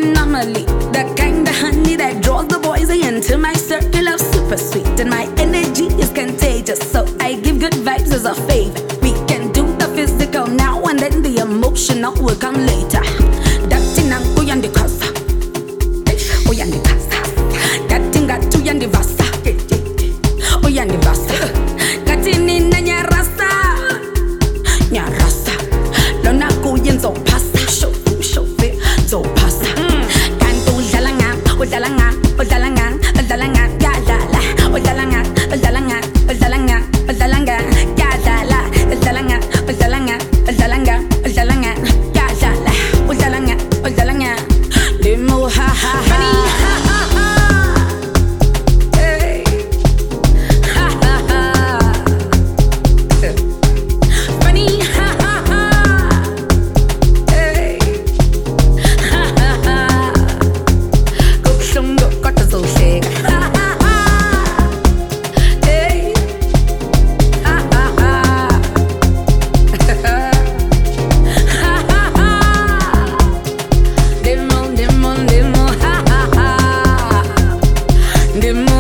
anomaly, the kind of honey that draws the boys into my circle of super sweet. And my energy is contagious, so I give good vibes as a favor. We can do the physical now, and then the emotional will come later. Datinang uyandi kasa, uyandi kasa. Datinga tuyandi vasa, uyandi vasa. Katini na nyarasa, nyarasa. Lona kuyen zo pasa, shofu zo pasa. Kantu dalanga, udalanga, udalanga, udalanga, yadala, udalanga, udalanga, udalanga, udalanga, yadala, udalanga, udalanga, udalanga, udalanga, yadala, udalanga, udalanga. Limo ha ha ha, ha ha ha. Hey, ha ha ha. Funny ha ha ha. Hey, ha ha ha. Gokshungo kota zo shake. Ha ha ha. Hey, ha ha ha. Ha ha ha. Demo, demo, demo. Ha ha ha. Demo.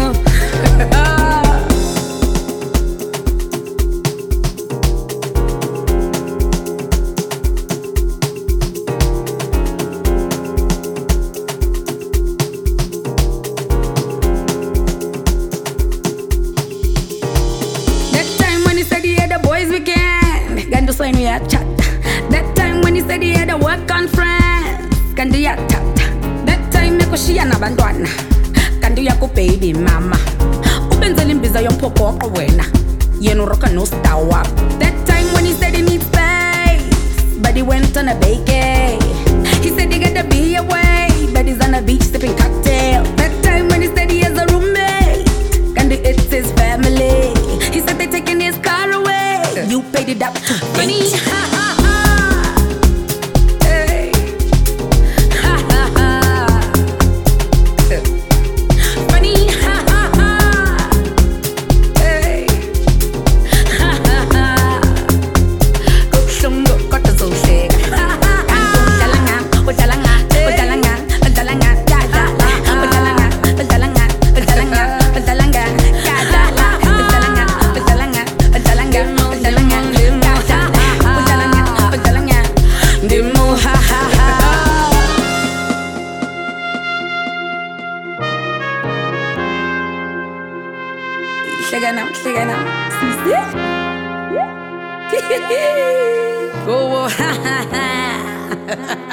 That time when he said he had a boys weekend, can do sign we had chat. That time when he said he had a work conference, can do ya chat. That time me kushia na bantwana, can do ya ku baby mama. Ubenzela imbiza yomphoqo wena, yena uroka no star wap. That time when he said he needs space, but he went on a vacay. He said he gotta be away, but he's on a beach sipping cocktail. That time when he said he has a roommate, and it's his family. He said they're taking his car away. You paid it up to funny. Ha ha ha. Hey. Ha ha ha. Funny. Ha ha ha. Hey. Ha ha ha. Gokshungo kota zo shake. Ha ha ha. Udalanga, udalanga, udalanga, udalanga, yadala. Udalanga, udalanga, udalanga, udalanga, yadala. Udalanga, udalanga, udalanga, udalanga, yadala. Udalanga, udalanga, demo ha ha ha. Cheganam, cheganam, sisi. Go ha ha ha.